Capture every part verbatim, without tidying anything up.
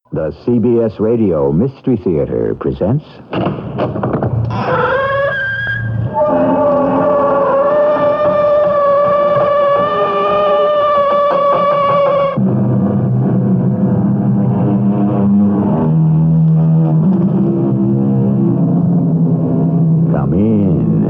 The C B S Radio Mystery Theater presents... Come in.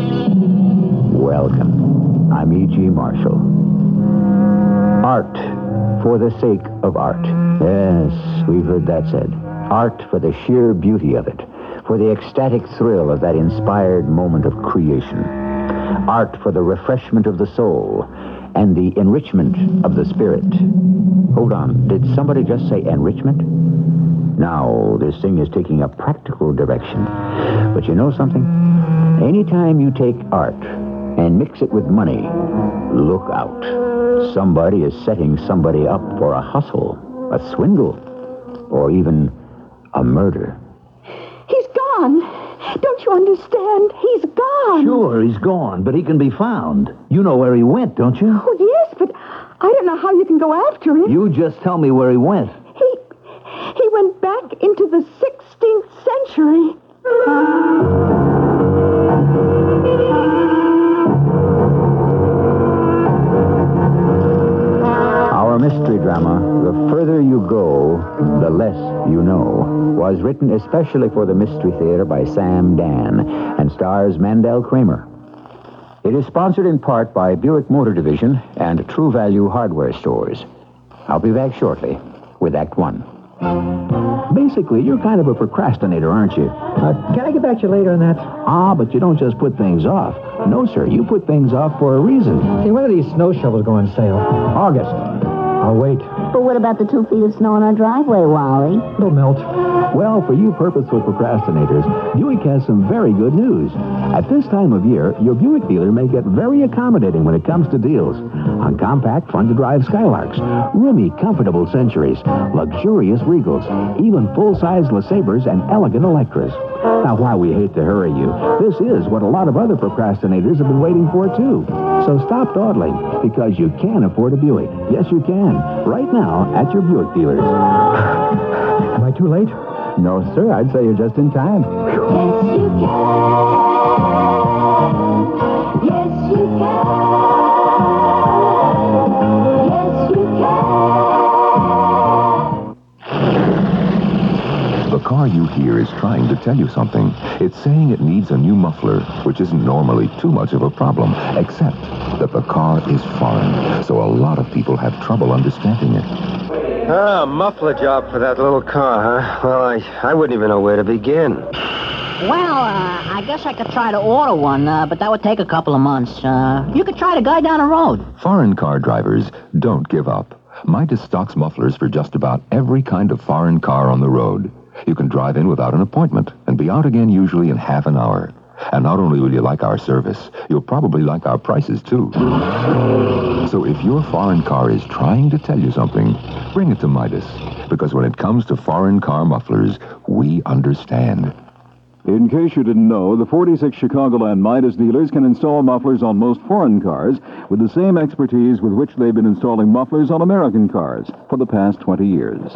Welcome. I'm E G. Marshall. Art for the sake of art. Yes, we've heard that said. Art for the sheer beauty of it, for the ecstatic thrill of that inspired moment of creation. Art for the refreshment of the soul and the enrichment of the spirit. Hold on, did somebody just say enrichment? Now, this thing is taking a practical direction. But you know something? Anytime you take art and mix it with money, look out. Somebody is setting somebody up for a hustle, a swindle, or even a murder. He's gone. Don't you understand? He's gone. Sure, he's gone, but he can be found. You know where he went, don't you? Oh, yes, but I don't know how you can go after him. You just tell me where he went. He... he went back into the sixteenth century. Our mystery drama, The Further You Go, The Less You Know, was written especially for the Mystery Theater by Sam Dan and stars Mandel Kramer. It is sponsored in part by Buick Motor Division and True Value Hardware Stores. I'll be back shortly with Act One. Basically, you're kind of a procrastinator, aren't you? Uh, can I get back to you later on that? Ah, but you don't just put things off. No, sir, you put things off for a reason. Hey, when do these snow shovels go on sale? August. I'll wait. But what about the two feet of snow in our driveway, Wally? It'll melt. Well, for you purposeful procrastinators, Buick has some very good news. At this time of year, your Buick dealer may get very accommodating when it comes to deals. On compact, fun-to-drive Skylarks, roomy, comfortable Centuries, luxurious Regals, even full-size LeSabres and elegant Electras. Now, while we hate to hurry you, this is what a lot of other procrastinators have been waiting for, too. So stop dawdling, because you can afford a Buick. Yes, you can. Right now, at your Buick dealers. Am I too late? No, sir. I'd say you're just in time. Yes, you can. Yes, you can. Yes, you can. The car you hear is trying to tell you something. It's saying it needs a new muffler, which isn't normally too much of a problem, except that the car is foreign, so a lot of people have trouble understanding it. Ah, muffler job for that little car, huh? Well, I, I wouldn't even know where to begin. Well, uh, I guess I could try to order one, uh, but that would take a couple of months. Uh, you could try to guide down the road. Foreign car drivers, don't give up. Midas stocks mufflers for just about every kind of foreign car on the road. You can drive in without an appointment and be out again usually in half an hour. And not only will you like our service, you'll probably like our prices, too. So if your foreign car is trying to tell you something, bring it to Midas. Because when it comes to foreign car mufflers, we understand. In case you didn't know, the forty-six Chicagoland Midas dealers can install mufflers on most foreign cars with the same expertise with which they've been installing mufflers on American cars for the past twenty years.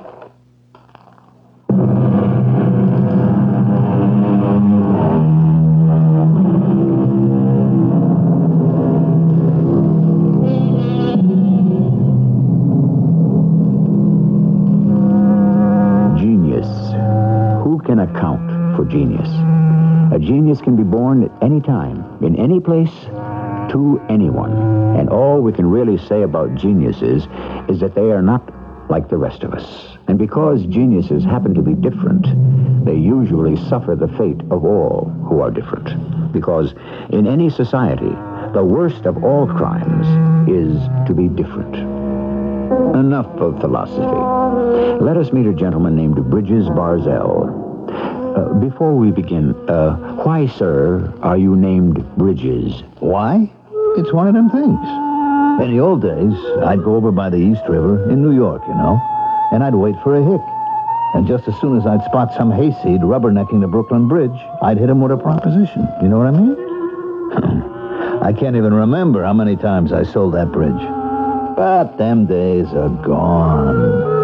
Account for genius. A genius can be born at any time, in any place, to anyone. And all we can really say about geniuses is that they are not like the rest of us. And because geniuses happen to be different, they usually suffer the fate of all who are different. Because in any society, the worst of all crimes is to be different. Enough of philosophy. Let us meet a gentleman named Bridges Barzell. Uh, before we begin, uh, why, sir, are you named Bridges? Why? It's one of them things. In the old days, I'd go over by the East River in New York, you know, and I'd wait for a hick. And just as soon as I'd spot some hayseed rubbernecking the Brooklyn Bridge, I'd hit him with a proposition. You know what I mean? I can't even remember how many times I sold that bridge. But them days are gone.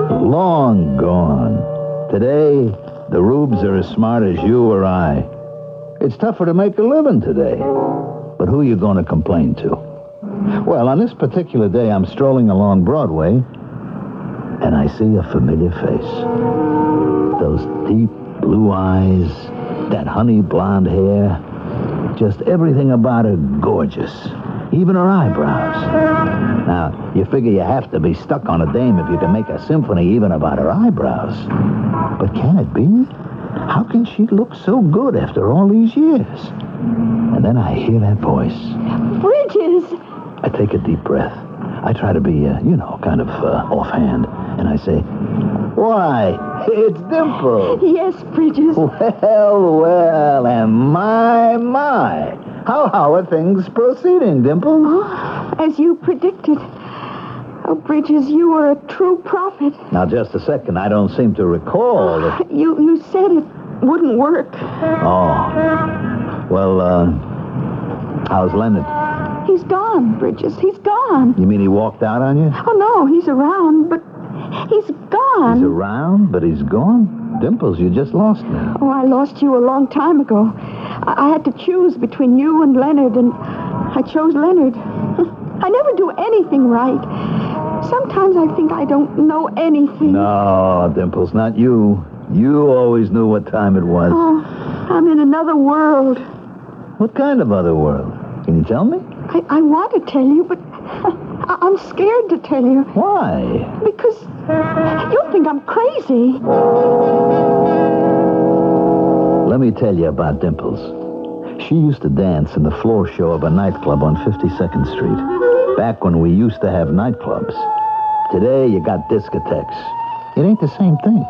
Long gone. Today, the rubes are as smart as you or I. It's tougher to make a living today. But who are you going to complain to? Well, on this particular day, I'm strolling along Broadway, and I see a familiar face. Those deep blue eyes, that honey blonde hair, just everything about her gorgeous. Even her eyebrows. Now, you figure you have to be stuck on a dame if you can make a symphony even about her eyebrows. But can it be? How can she look so good after all these years? And then I hear that voice. Bridges! I take a deep breath. I try to be, uh, you know, kind of uh, offhand. And I say, why, it's Dimple. Yes, Bridges. Well, well, and my, my. How, how are things proceeding, Dimple? Oh, as you predicted. Oh, Bridges, you were a true prophet. Now, just a second. I don't seem to recall. That... You, you said it wouldn't work. Oh. Well, uh, how's Leonard? He's gone, Bridges. He's gone. You mean he walked out on you? Oh, no, he's around, but he's gone. He's around, but he's gone? Dimples, you just lost me. Oh, I lost you a long time ago. I, I had to choose between you and Leonard, and I chose Leonard. I never do anything right. Sometimes I think I don't know anything. No, Dimples, not you. You always knew what time it was. Oh, I'm in another world. What kind of other world? Can you tell me? I, I want to tell you, but I, I'm scared to tell you. Why? Because you'll think I'm crazy. Let me tell you about Dimples. She used to dance in the floor show of a nightclub on fifty-second Street. Back when we used to have nightclubs. Today, you got discotheques. It ain't the same thing.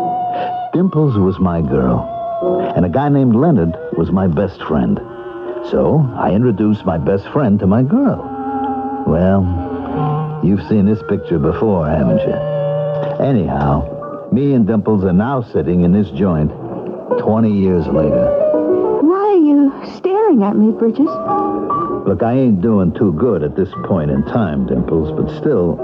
Dimples was my girl. And a guy named Leonard was my best friend. So, I introduced my best friend to my girl. Well, you've seen this picture before, haven't you? Anyhow, me and Dimples are now sitting in this joint twenty years later. Why are you staring at me, Bridges? Look, I ain't doing too good at this point in time, Dimples, but still,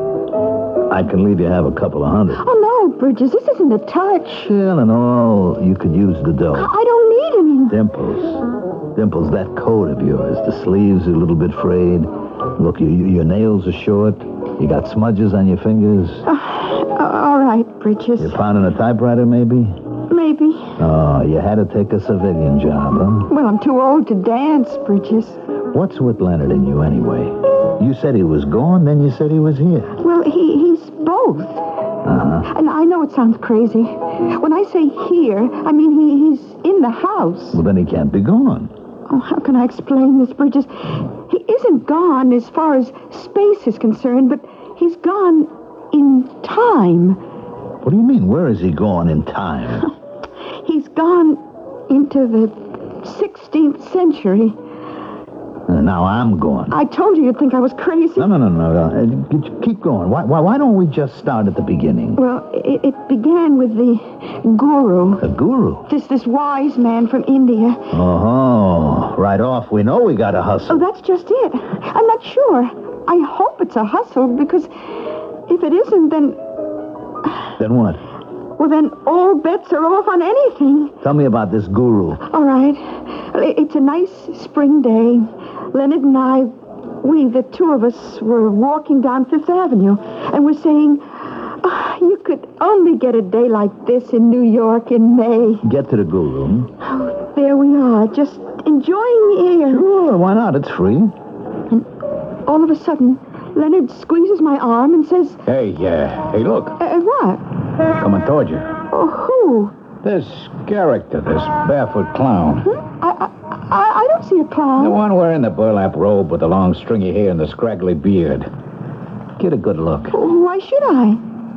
I can leave you have a couple of hundred. Oh, no, Bridges, this isn't a touch. Chill and all, you could use the dough. I don't need any. Dimples. Dimples, that coat of yours, the sleeves are a little bit frayed. Look, you, you, your nails are short. You got smudges on your fingers. Uh, all right, Bridges. You pounding a typewriter, maybe? Maybe. Oh, you had to take a civilian job, huh? Well, I'm too old to dance, Bridges. What's with Leonard and you, anyway? You said he was gone, then you said he was here. Well, he, he's both. Uh-huh. And I know it sounds crazy. When I say here, I mean he, he's in the house. Well, then he can't be gone. Oh, how can I explain this, Bridges? He isn't gone as far as space is concerned, but he's gone in time. What do you mean? Where is he gone in time? He's gone into the sixteenth century. Uh, now I'm gone. I told you you'd think I was crazy. No, no, no, no. no. Uh, keep going. Why, why, why don't we just start at the beginning? Well, it, it began with the guru. The guru? This this wise man from India. Oh, right off. We know we got to hustle. Oh, that's just it. I'm not sure. I hope it's a hustle, because if it isn't, then... Then what? Well, then all bets are off on anything. Tell me about this guru. All right. It's a nice spring day. Leonard and I, we, the two of us, were walking down Fifth Avenue, and we're saying, oh, you could only get a day like this in New York in May. Get to the guru. Oh, there we are, just enjoying the air. Sure, why not? It's free. And all of a sudden, Leonard squeezes my arm and says... Hey, uh, hey, look. Uh, what? Coming towards you. Oh, who? This character, this barefoot clown. Huh? I, I, I don't see a clown. The one wearing the burlap robe with the long stringy hair and the scraggly beard. Get a good look. Why should I?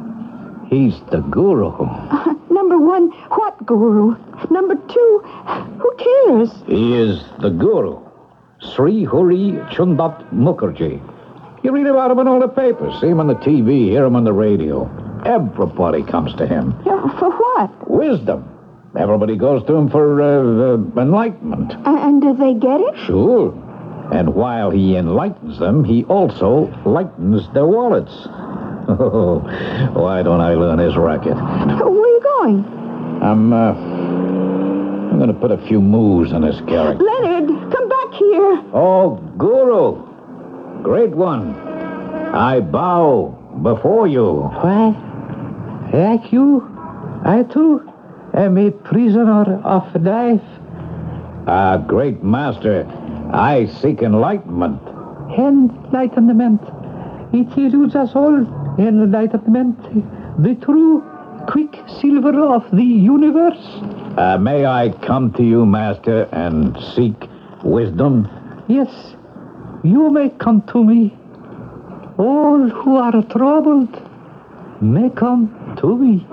He's the guru. Uh, number one, what guru? Number two, who cares? He is the guru. Sri Huri Chundat Mukherjee. You read about him in all the papers, see him on the T V, hear him on the radio. Everybody comes to him. Yeah, for what? Wisdom. Everybody goes to him for uh, uh, enlightenment. Uh, and do they get it? Sure. And while he enlightens them, he also lightens their wallets. Oh, why don't I learn his racket? Where are you going? I'm, uh, I'm going to put a few moves on this character. Leonard, come back here. Oh, Guru. Great one. I bow before you. What? Like you? I, too, am a prisoner of life. Ah, great master. I seek enlightenment. Enlightenment. It eludes us all. Enlightenment. The true quicksilver of the universe. Uh, may I come to you, master, and seek wisdom? Yes, you may come to me. All who are troubled may come to me.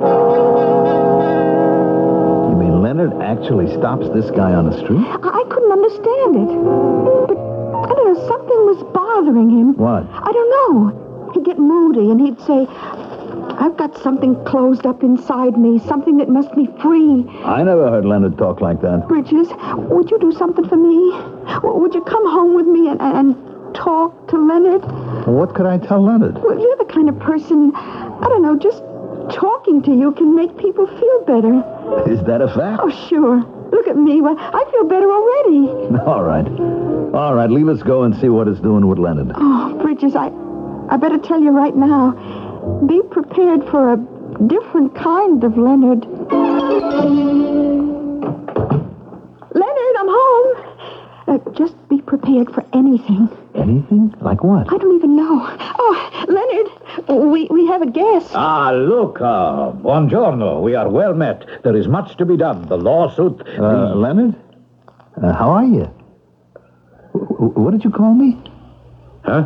You mean Leonard actually stops this guy on the street? I, I couldn't understand it. But, I don't know, something was bothering him. What? I don't know. He'd get moody and he'd say, I've got something closed up inside me, something that must be free. I never heard Leonard talk like that. Bridges, would you do something for me? W- Would you come home with me and, and talk to Leonard? What could I tell Leonard? Well, you're the kind of person, I don't know, just talking to you can make people feel better. Is that a fact? Oh, sure. Look at me. Well, I feel better already. All right. All right, leave us go and see what it's doing with Leonard. Oh, Bridges, I, I better tell you right now. Be prepared for a different kind of Leonard. Leonard, I'm home. Uh, just be prepared for anything. Anything? Like what? I don't even know. Oh, Leonard, we, we have a guest. Ah, Luca. Buongiorno. We are well met. There is much to be done. The lawsuit... Uh, the... Leonard? Uh, how are you? W- what did you call me? Huh?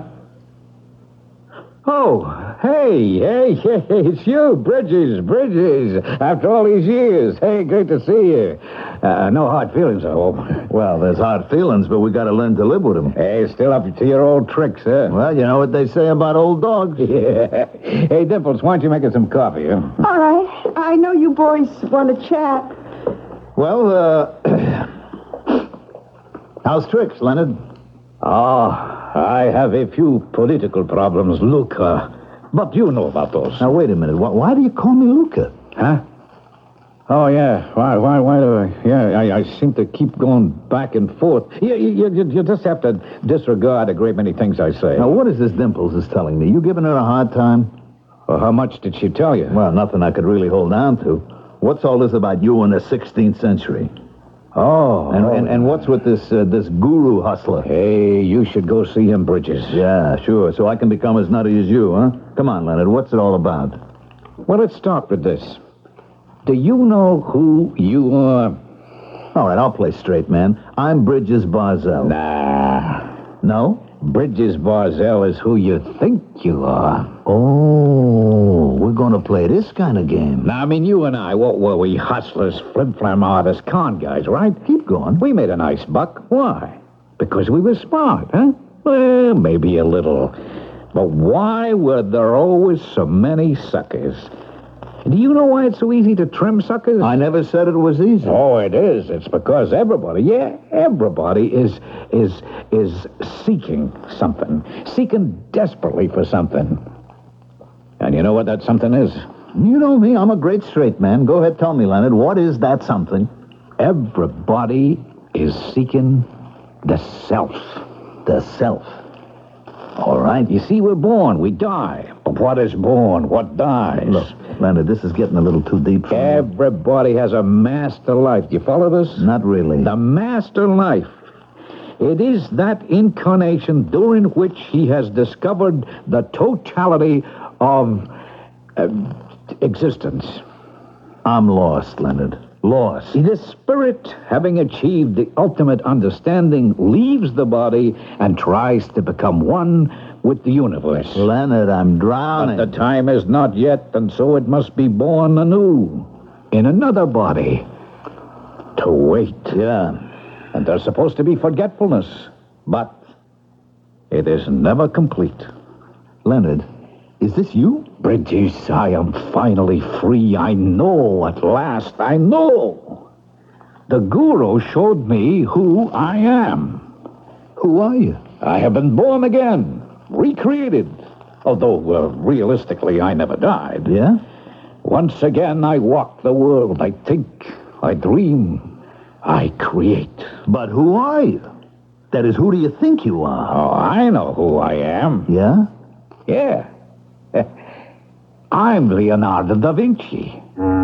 Oh, hey, hey, hey, it's you, Bridges, Bridges. After all these years. Hey, great to see you. Uh, no hard feelings, I hope. Well, there's hard feelings, but we got to learn to live with them. Hey, still up to your old tricks, huh? Well, you know what they say about old dogs. Yeah. Hey, Dimples, why don't you make us some coffee, huh? All right. I know you boys want to chat. Well, uh... how's tricks, Leonard? Ah, I have a few political problems, Luca. But you know about those. Now, wait a minute. Why, why do you call me Luca? Huh? Oh, yeah. Why, why, why do I... Yeah, I, I seem to keep going back and forth. You, you, you, you just have to disregard a great many things I say. Now, what is this Dimples is telling me? You giving her a hard time? Well, how much did she tell you? Well, nothing I could really hold on to. What's all this about you in the sixteenth century? Oh. And, and, and what's with this uh, this guru hustler? Hey, you should go see him, Bridges. Yeah, sure. So I can become as nutty as you, huh? Come on, Leonard. What's it all about? Well, let's start with this. Do you know who you are? All right, I'll play straight, man. I'm Bridges Barzell. Nah. No? Bridges Barzell is who you think you are. Oh, we're going to play this kind of game. Now, I mean, you and I, what were we? Hustlers, flim-flam artists, con guys, right? Keep going. We made a nice buck. Why? Because we were smart, huh? Well, maybe a little. But why were there always so many suckers? Do you know why it's so easy to trim suckers? I never said it was easy. Oh, it is. It's because everybody, yeah, everybody is is is seeking something, seeking desperately for something. And you know what that something is? You know me. I'm a great straight man. Go ahead, tell me, Leonard. What is that something? Everybody is seeking the self. The self. All right. You see, we're born, we die. But what is born? What dies? Look, Leonard, this is getting a little too deep for me. Everybody has a master life. Do you follow this? Not really. The master life. It is that incarnation during which he has discovered the totality of uh, existence. I'm lost, Leonard. Lost. See, the spirit, having achieved the ultimate understanding, leaves the body and tries to become one with the universe. Leonard, I'm drowning. But the time is not yet, and so it must be born anew in another body to wait. Yeah. And there's supposed to be forgetfulness, but it is never complete. Leonard, is this you? Bridges, I am finally free. I know at last. I know. The guru showed me who I am. Who are you? I have been born again, recreated, Although, uh, realistically, I never died. Yeah? Once again, I walk the world. I think, I dream, I create. But who are you? That is, who do you think you are? Oh, I know who I am. Yeah? Yeah. I'm Leonardo da Vinci.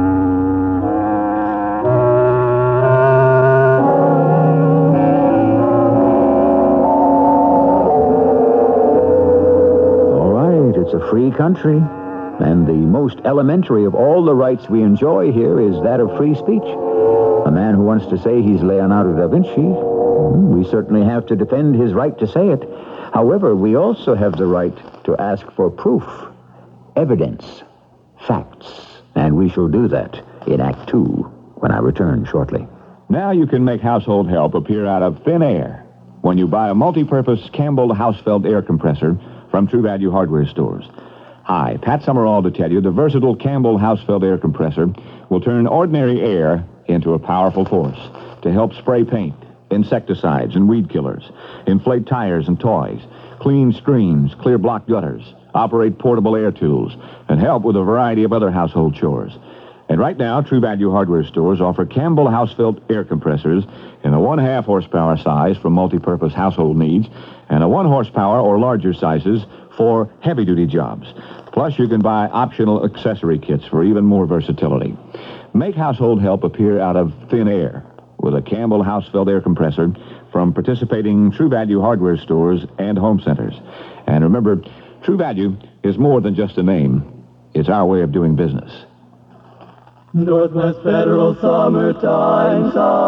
All right, it's a free country. And the most elementary of all the rights we enjoy here is that of free speech. A man who wants to say he's Leonardo da Vinci, we certainly have to defend his right to say it. However, we also have the right to ask for proof, evidence, facts. And we shall do that in Act Two, when I return shortly. Now you can make household help appear out of thin air when you buy a multi-purpose Campbell Hausfeld air compressor from True Value hardware stores. Hi, Pat Summerall to tell you the versatile Campbell Hausfeld air compressor will turn ordinary air into a powerful force to help spray paint, insecticides and weed killers, inflate tires and toys, clean screens, clear block gutters, operate portable air tools, and help with a variety of other household chores. And right now, True Value hardware stores offer Campbell Hausfeld air compressors in a one-half horsepower size for multi-purpose household needs and a one horsepower or larger sizes for heavy-duty jobs. Plus, you can buy optional accessory kits for even more versatility. Make household help appear out of thin air with a Campbell Hausfeld air compressor from participating True Value hardware stores and home centers. And remember, True Value is more than just a name. It's our way of doing business. Northwest Federal Summertime,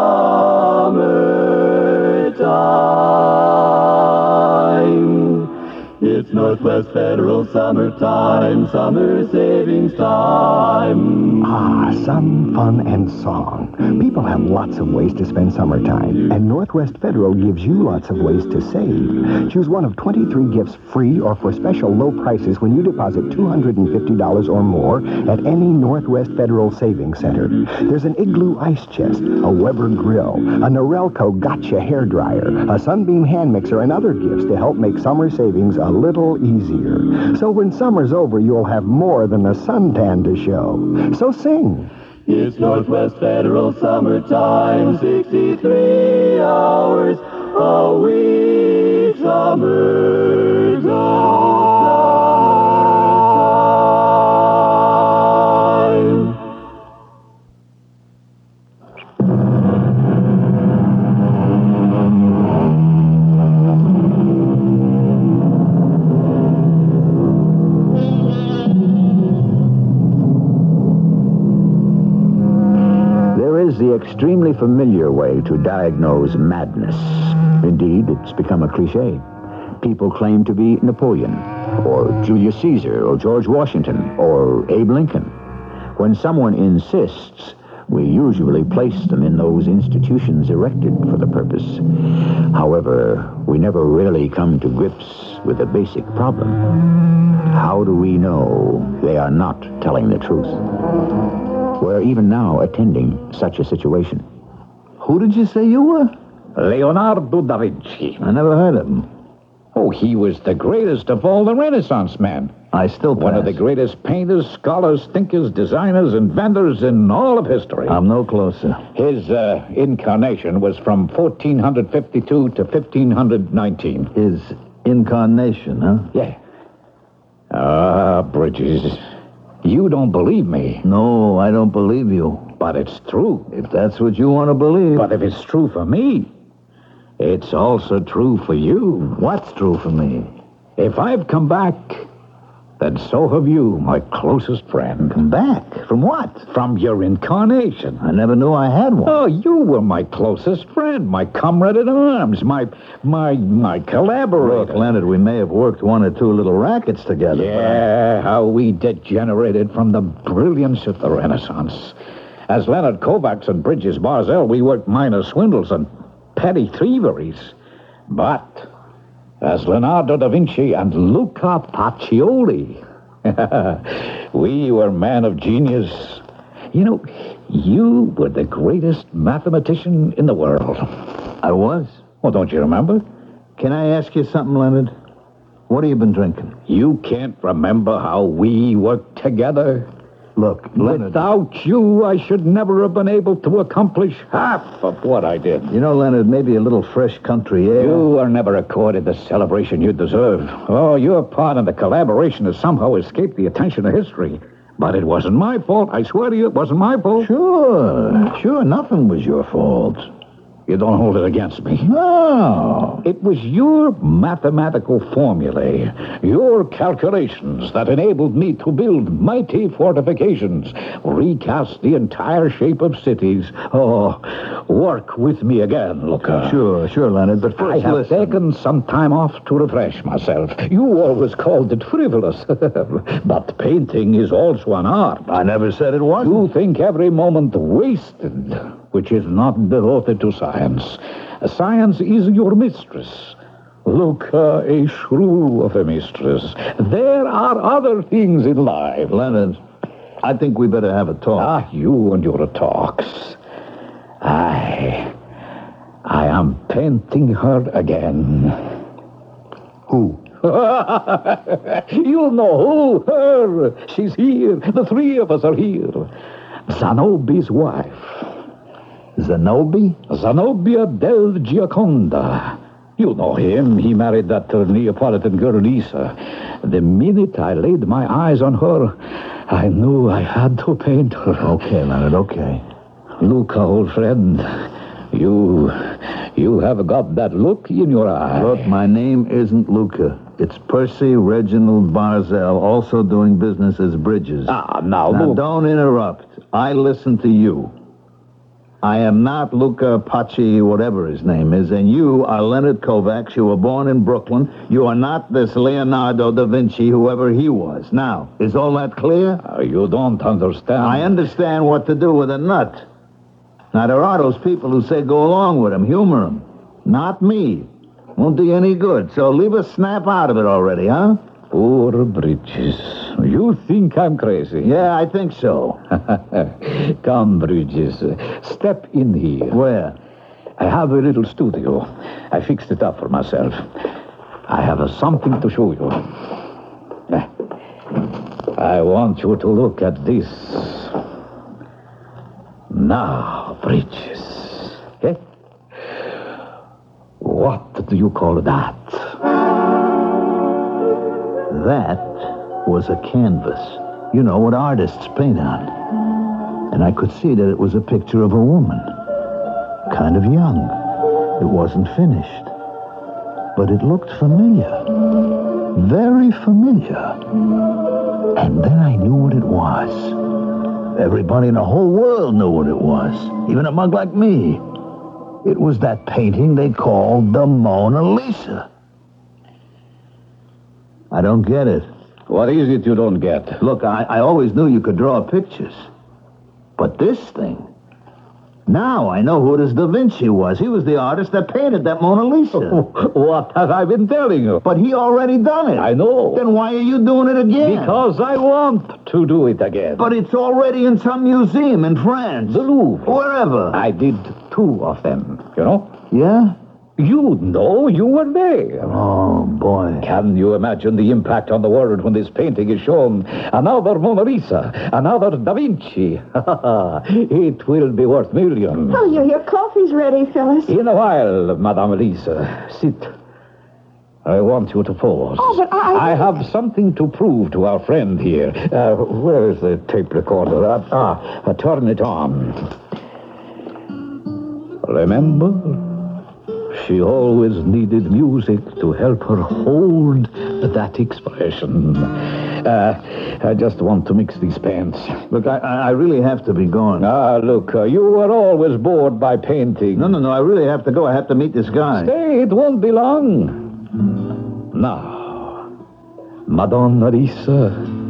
Summertime. It's Northwest Federal Summertime, summer savings time. Ah, sun, fun, and song. People have lots of ways to spend summertime, and Northwest Federal gives you lots of ways to save. Choose one of twenty-three gifts free or for special low prices when you deposit two hundred fifty dollars or more at any Northwest Federal Savings Center. There's an Igloo ice chest, a Weber grill, a Norelco Gotcha hair dryer, a Sunbeam hand mixer, and other gifts to help make summer savings a little easier. So when summer's over, you'll have more than a suntan to show. So sing. It's Northwest Federal Summertime, sixty-three hours a week, summertime. The extremely familiar way to diagnose madness. Indeed, it's become a cliche. People claim to be Napoleon, or Julius Caesar, or George Washington, or Abe Lincoln. When someone insists, we usually place them in those institutions erected for the purpose. However, we never really come to grips with the basic problem. How do we know they are not telling the truth? We're even now attending such a situation. Who did you say you were? Leonardo da Vinci. I never heard of him. Oh, he was the greatest of all the Renaissance men. I still pass. One of the greatest painters, scholars, thinkers, designers, inventors in all of history. I'm no closer. His uh, incarnation was from fourteen fifty-two to fifteen nineteen. His incarnation, huh? Yeah. Ah, Bridges, you don't believe me. No, I don't believe you. But it's true. If that's what you want to believe. But if it's true for me, it's also true for you. What's true for me? If I've come back, then so have you, my closest friend. Come back? From what? From your incarnation. I never knew I had one. Oh, you were my closest friend, my comrade in arms, my my my collaborator. Look, Leonard, we may have worked one or two little rackets together. Yeah, how we degenerated from the brilliance of the Renaissance. As Leonard Kovacs and Bridges Barzell, we worked minor swindles and petty thieveries. But as Leonardo da Vinci and Luca Pacioli, we were men of genius. You know, you were the greatest mathematician in the world. I was? Well, don't you remember? Can I ask you something, Leonard? What have you been drinking? You can't remember how we worked together? Look, Leonard... Without you, I should never have been able to accomplish half of what I did. You know, Leonard, maybe a little fresh country air... You were never accorded the celebration you deserve. Oh, your part in the collaboration has somehow escaped the attention of history. But it wasn't my fault. I swear to you, it wasn't my fault. Sure. Sure, nothing was your fault. You don't hold it against me. No. It was your mathematical formulae, your calculations that enabled me to build mighty fortifications, recast the entire shape of cities. Oh, work with me again, Luca. Sure, sure, Leonard, but first I have listen. taken some time off to refresh myself. You always called it frivolous. But painting is also an art. I never said it wasn't. You think every moment wasted, which is not devoted to science. Science is your mistress. Luca, a shrew of a mistress. There are other things in life. Leonard, I think we better have a talk. Ah, you and your talks. I... I am painting her again. Who? You know who? Her. She's here. The three of us are here. Zanobi's wife. Zanobi? Zenobia del Gioconda. You know him. He married that uh, Neapolitan girl, Lisa. The minute I laid my eyes on her, I knew I had to paint her. Okay, Leonard, okay. Luca, old friend, you... you have got that look in your eye. Look, my name isn't Luca. It's Percy Reginald Barzell, also doing business as Bridges. Ah, now, now look... don't interrupt. I listen to you. I am not Luca Paci, whatever his name is, and you are Leonard Kovacs. You were born in Brooklyn. You are not this Leonardo da Vinci, whoever he was. Now, is all that clear? Uh, you don't understand. I understand what to do with a nut. Now, there are those people who say go along with him, humor him. Not me. Won't do you any good, so leave a snap out of it already, huh? Poor Bridges. You think I'm crazy? Yeah, I think so. Come, Bridges. Step in here. Where? I have a little studio. I fixed it up for myself. I have uh, something to show you. I want you to look at this. Now, Bridges. Okay? What do you call that? That was a canvas. You know, what artists paint on. And I could see that it was a picture of a woman. Kind of young. It wasn't finished. But it looked familiar. Very familiar. And then I knew what it was. Everybody in the whole world knew what it was. Even a mug like me. It was that painting they called the Mona Lisa. I don't get it. What is it you don't get? Look, I, I always knew you could draw pictures. But this thing... Now I know who this Da Vinci was. He was the artist that painted that Mona Lisa. What have I been telling you? But he already done it. I know. Then why are you doing it again? Because I want to do it again. But it's already in some museum in France. The Louvre. Wherever. I did two of them, you know? Yeah? You know, you were there. Oh, boy. Can you imagine the impact on the world when this painting is shown? Another Mona Lisa, another Da Vinci. It will be worth millions. Oh, your, your coffee's ready, Phyllis. In a while, Madame Lisa. Sit. I want you to pause. Oh, but I... I have something to prove to our friend here. Uh, where is the tape recorder? Uh, ah, uh, turn it on. Remember? She always needed music to help her hold that expression. Uh, I just want to mix these paints. Look, I, I really have to be going. Ah, look, uh, you were always bored by painting. No, no, no, I really have to go. I have to meet this guy. Stay, it won't be long. Now, Madonna Lisa,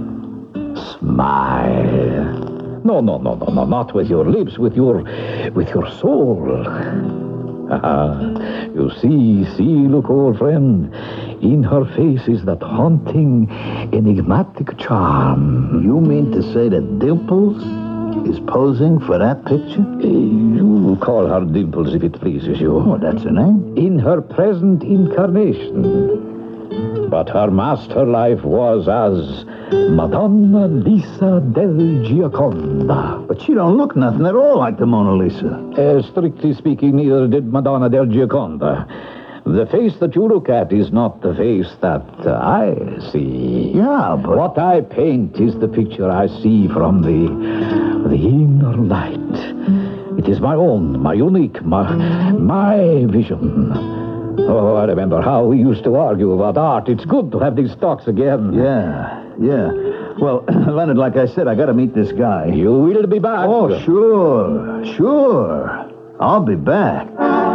smile. No, no, no, no, no, not with your lips, with your, with your soul. Ah, you see, see, look, old friend. In her face is that haunting, enigmatic charm. You mean to say that Dimples is posing for that picture? You call her Dimples if it pleases you. Oh, that's her name? In her present incarnation. But her master life was as Madonna Lisa del Gioconda. But she don't look nothing at all like the Mona Lisa. Uh, strictly speaking, neither did Madonna del Gioconda. The face that you look at is not the face that uh, I see. Yeah, but... What I paint is the picture I see from the, the inner light. It is my own, my unique, my, my vision. Oh, I remember how we used to argue about art. It's good to have these talks again. Yeah, yeah. Well, Leonard, like I said, I got to meet this guy. You will be back. Oh, sure, sure. I'll be back.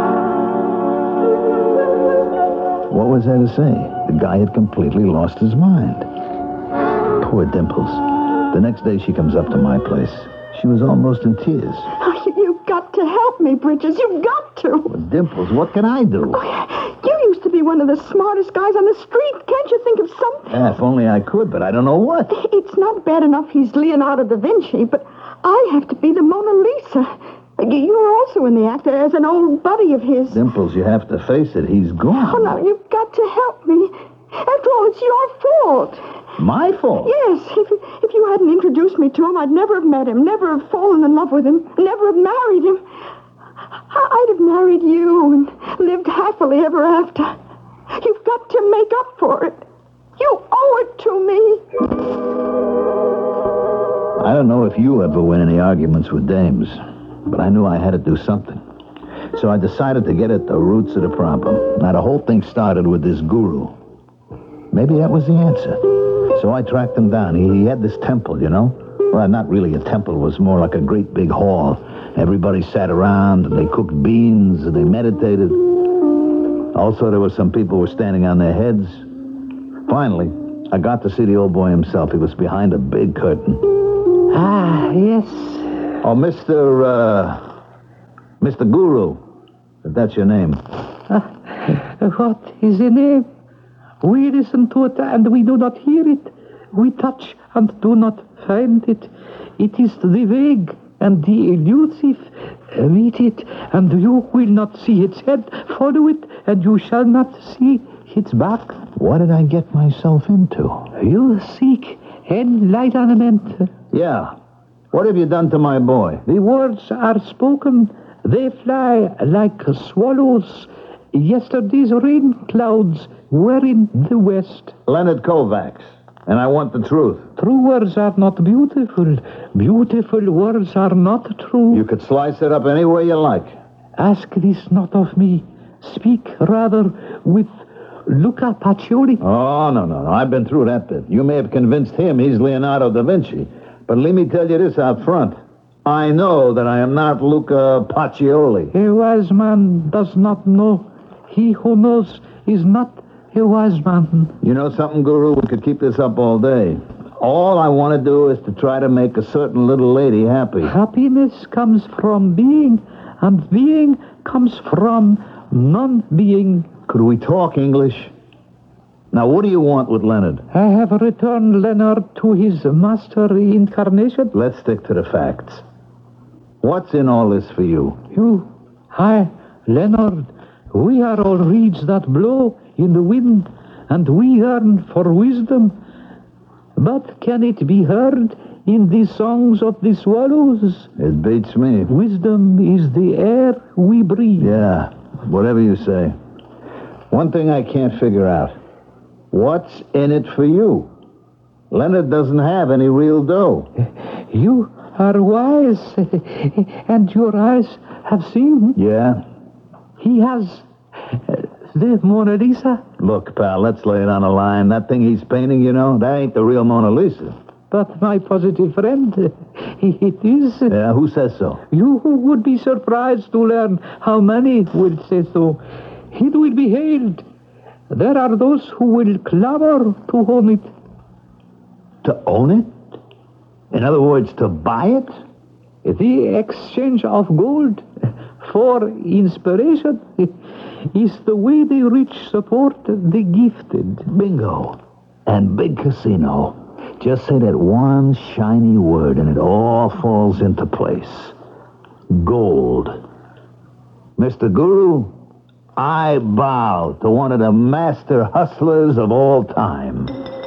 What was there to say? The guy had completely lost his mind. Poor Dimples. The next day she comes up to my place. She was almost in tears. Oh, you- you've got to help me, Bridges. You've got to. Well, Dimples, what can I do? Oh, you used to be one of the smartest guys on the street. Can't you think of something? Yeah, if only I could, but I don't know what. It's not bad enough he's Leonardo da Vinci, but I have to be the Mona Lisa. You- You're also in the act as an old buddy of his. Dimples, you have to face it. He's gone. Oh, no, you've got to help me. After all, it's your fault. My fault? Yes. If, if you hadn't introduced me to him, I'd never have met him, never have fallen in love with him, never have married him. I- I'd have married you and lived happily ever after. You've got to make up for it. You owe it to me. I don't know if you ever win any arguments with dames, but I knew I had to do something. So I decided to get at the roots of the problem. Now, the whole thing started with this guru. Maybe that was the answer. So I tracked him down. He, he had this temple, you know? Well, not really a temple. It was more like a great big hall. Everybody sat around, and they cooked beans, and they meditated. Also, there were some people who were standing on their heads. Finally, I got to see the old boy himself. He was behind a big curtain. Ah, yes. Oh, Mister, uh... Mister Guru, if that's your name. Uh, what is the name? We listen to it and we do not hear it. We touch and do not find it. It is the vague and the elusive. Meet it, and you will not see its head. Follow it, and you shall not see its back. What did I get myself into? You seek enlightenment. Yeah. What have you done to my boy? The words are spoken. They fly like swallows. Yesterday's rain clouds were in the west. Leonard Kovacs. And I want the truth. True words are not beautiful. Beautiful words are not true. You could slice it up any way you like. Ask this not of me. Speak rather with Luca Pacioli. Oh, no, no, no. I've been through that bit. You may have convinced him he's Leonardo da Vinci. But let me tell you this out front. I know that I am not Luca Pacioli. A wise man does not know. He who knows is not a wise man. You know something, Guru? We could keep this up all day. All I want to do is to try to make a certain little lady happy. Happiness comes from being, and being comes from non-being. Could we talk English? Now, what do you want with Leonard? I have returned Leonard to his master incarnation. Let's stick to the facts. What's in all this for you? You, I, Leonard, we are all reeds that blow in the wind, and we yearn for wisdom. But can it be heard in the songs of the swallows? It beats me. Wisdom is the air we breathe. Yeah, whatever you say. One thing I can't figure out. What's in it for you? Leonard doesn't have any real dough. You are wise, and your eyes have seen. Yeah? He has uh, the Mona Lisa. Look, pal, let's lay it on the line. That thing he's painting, you know, that ain't the real Mona Lisa. But, my positive friend, it is. Yeah, who says so? You would be surprised to learn how many will say so. It will be hailed. There are those who will clamor to own it. To own it? In other words, to buy it? The exchange of gold for inspiration is the way the rich support the gifted. Bingo. And big casino. Just say that one shiny word and it all falls into place. Gold. Mister Guru, I bow to one of the master hustlers of all time.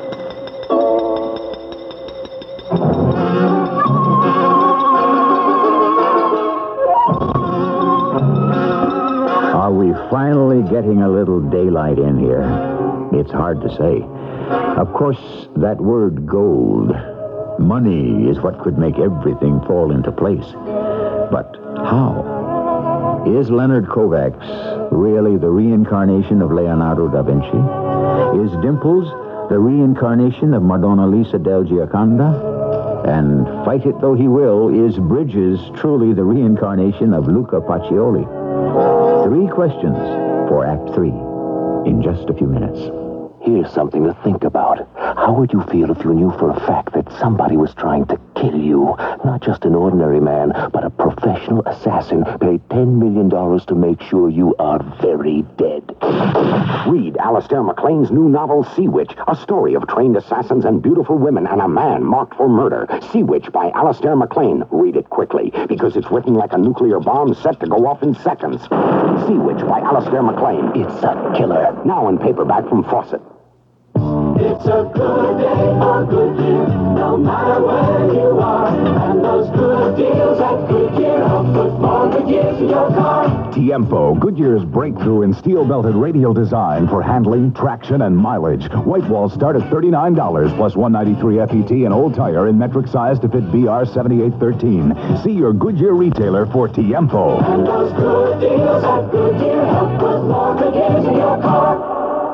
Are we finally getting a little daylight in here? It's hard to say. Of course, that word gold, money, is what could make everything fall into place. But how? Is Leonard Kovacs really the reincarnation of Leonardo da Vinci? Is Dimples the reincarnation of Madonna Lisa del Gioconda? And fight it though he will, is Bridges truly the reincarnation of Luca Pacioli? Three questions for Act Three in just a few minutes. Here's something to think about. How would you feel if you knew for a fact that somebody was trying to kill you? Not just an ordinary man, but a professional assassin paid ten million dollars to make sure you are very dead. Read Alistair MacLean's new novel, Sea Witch, a story of trained assassins and beautiful women and a man marked for murder. Sea Witch by Alistair MacLean. Read it quickly, because it's written like a nuclear bomb set to go off in seconds. Sea Witch by Alistair MacLean. It's a killer. Now in paperback from Fawcett. It's a good day, a good year, no matter where you are. And those good deals at Goodyear help put more good years in your car. Tiempo, Goodyear's breakthrough in steel-belted radial design for handling, traction, and mileage. White walls start at thirty-nine dollars plus one ninety-three F E T and old tire in metric size to fit B R seventy-eight thirteen. See your Goodyear retailer for Tiempo. And those good deals at Goodyear help put more good years in your car.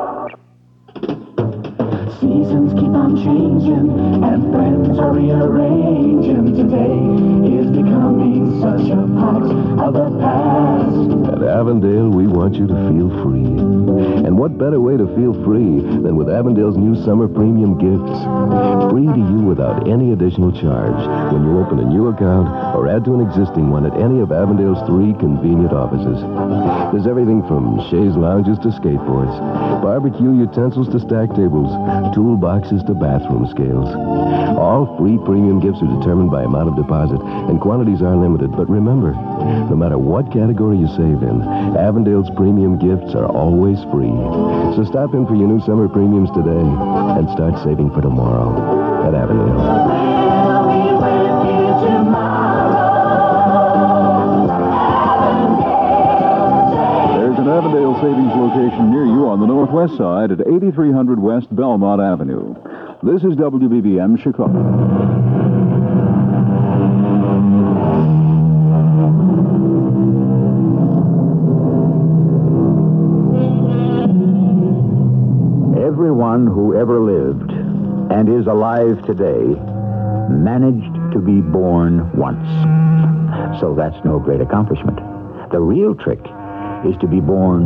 Seasons keep on changing, and friends are rearranging. Today is becoming such a part of the past. At Avondale, we want you to feel free. And what better way to feel free than with Avondale's new summer premium gifts? Free to you without any additional charge when you open a new account or add to an existing one at any of Avondale's three convenient offices. There's everything from chaise lounges to skateboards, barbecue utensils to stack tables, toolboxes to bathroom scales. All free premium gifts are determined by amount of deposit, and quantities are limited. But remember, no matter what category you save in, Avondale's premium gifts are always free. So stop in for your new summer premiums today and start saving for tomorrow at Avondale. An Avondale Savings location near you on the northwest side at eighty-three hundred West Belmont Avenue. This is W B B M Chicago. Everyone who ever lived and is alive today managed to be born once. So that's no great accomplishment. The real trick is to be born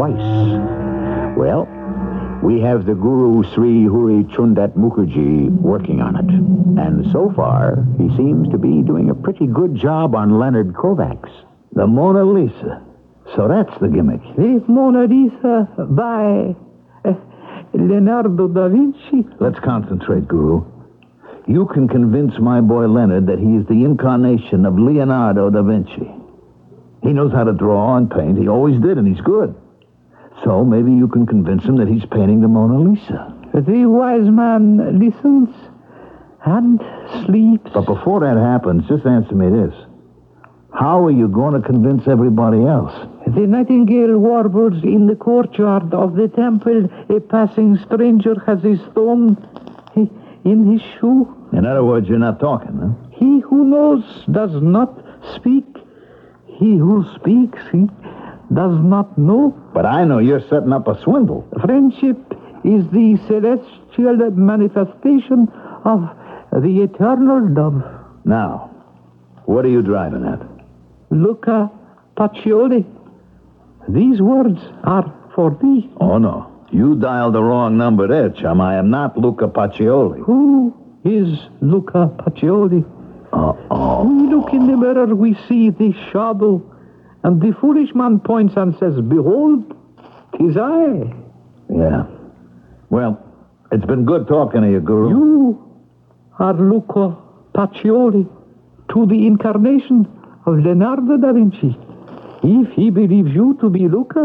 twice. Well, we have the Guru Sri Huri Chundat Mukherjee working on it. And so far, he seems to be doing a pretty good job on Leonard Kovacs. The Mona Lisa. So that's the gimmick. The Mona Lisa by uh, Leonardo da Vinci. Let's concentrate, Guru. You can convince my boy Leonard that he is the incarnation of Leonardo da Vinci. He knows how to draw and paint. He always did, and he's good. So maybe you can convince him that he's painting the Mona Lisa. The wise man listens and sleeps. But before that happens, just answer me this. How are you going to convince everybody else? The nightingale warbles in the courtyard of the temple. A passing stranger has a stone in his shoe. In other words, you're not talking, huh? He who knows does not speak. He who speaks, he does not know. But I know you're setting up a swindle. Friendship is the celestial manifestation of the eternal dove. Now, what are you driving at? Luca Pacioli. These words are for thee. Oh, no. You dialed the wrong number there, chum. I am not Luca Pacioli. Who is Luca Pacioli? Uh-oh. We look in the mirror, we see the shadow, and the foolish man points and says, behold, 'tis I. Yeah. Well, it's been good talking to you, Guru. You are Luca Pacioli, to the incarnation of Leonardo da Vinci. If he believes you to be Luca,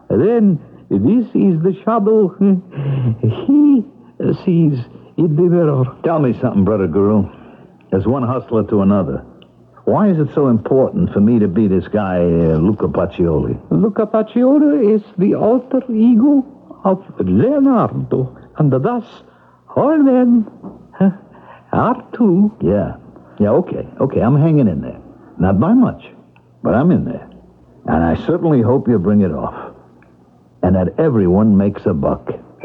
Then this is the shadow he sees in the mirror. Tell me something, Brother Guru. There's one hustler to another. Why is it so important for me to be this guy, uh, Luca Pacioli? Luca Pacioli is the alter ego of Leonardo, and thus all men huh, are two. Yeah. Yeah, okay. Okay, I'm hanging in there. Not by much, but I'm in there. And I certainly hope you bring it off. And that everyone makes a buck.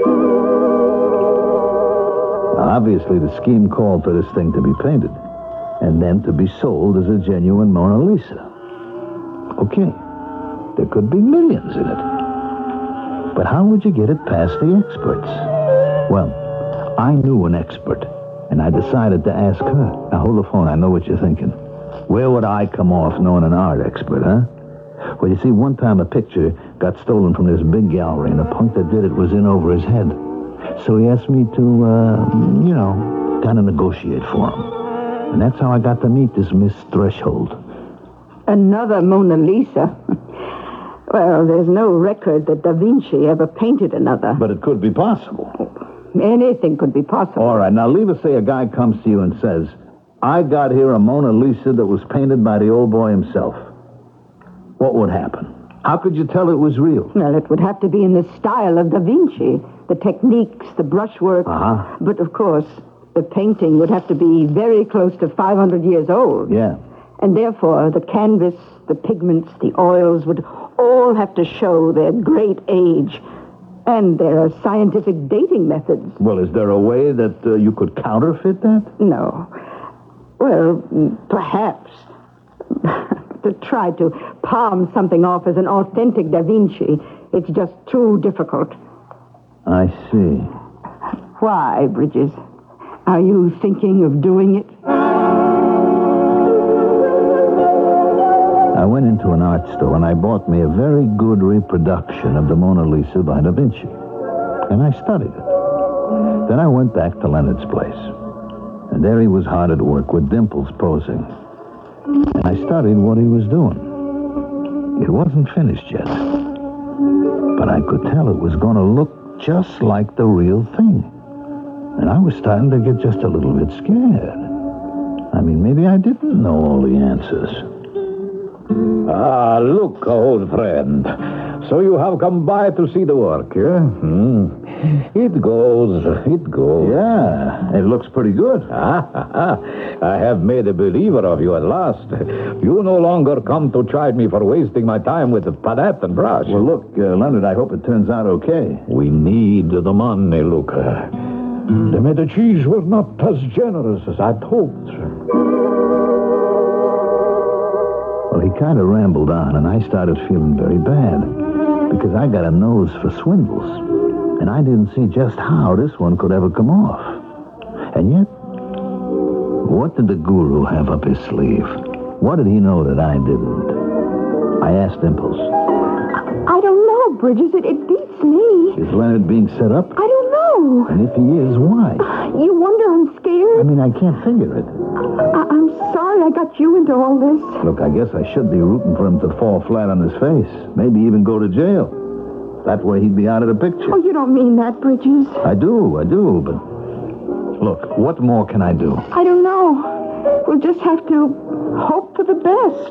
Now, obviously, the scheme called for this thing to be painted. And then to be sold as a genuine Mona Lisa. Okay. There could be millions in it. But how would you get it past the experts? Well, I knew an expert, and I decided to ask her. Now, hold the phone. I know what you're thinking. Where would I come off knowing an art expert, huh? Well, you see, one time a picture got stolen from this big gallery, and the punk that did it was in over his head. So he asked me to, uh, you know, kind of negotiate for him. And that's how I got to meet this Miss Threshold. Another Mona Lisa? Well, there's no record that Da Vinci ever painted another. But it could be possible. Anything could be possible. All right, now leave us say a guy comes to you and says, I got here a Mona Lisa that was painted by the old boy himself. What would happen? How could you tell it was real? Well, it would have to be in the style of Da Vinci. The techniques, the brushwork. Uh-huh. But, of course, the painting would have to be very close to five hundred years old. Yeah. And therefore, the canvas, the pigments, the oils would all have to show their great age. And there are scientific dating methods. Well, is there a way that uh, you could counterfeit that? No. Well, perhaps. To try to palm something off as an authentic Da Vinci, it's just too difficult. I see. Why, Bridges? Are you thinking of doing it? I went into an art store and I bought me a very good reproduction of the Mona Lisa by Da Vinci. And I studied it. Then I went back to Leonard's place. And there he was hard at work with Dimples posing. And I studied what he was doing. It wasn't finished yet. But I could tell it was going to look just like the real thing. And I was starting to get just a little bit scared. I mean, maybe I didn't know all the answers. Ah, look, old friend. So you have come by to see the work, yeah? Hmm. It goes, it goes. Yeah, it looks pretty good. Ah, I have made a believer of you at last. You no longer come to chide me for wasting my time with the palette and brush. Well, look, uh, Leonard, I hope it turns out okay. We need the money, Luca. The Medicis were not as generous as I'd hoped. Well, he kind of rambled on, and I started feeling very bad, because I got a nose for swindles, and I didn't see just how this one could ever come off. And yet, what did the guru have up his sleeve? What did he know that I didn't? I asked Dimples. I don't know, Bridges. It, it beats me. Is Leonard being set up? I don't know. And if he is, why? You wonder I'm scared? I mean, I can't figure it. I- I'm sorry I got you into all this. Look, I guess I should be rooting for him to fall flat on his face. Maybe even go to jail. That way he'd be out of the picture. Oh, you don't mean that, Bridges. I do, I do, but... Look, what more can I do? I don't know. We'll just have to hope for the best.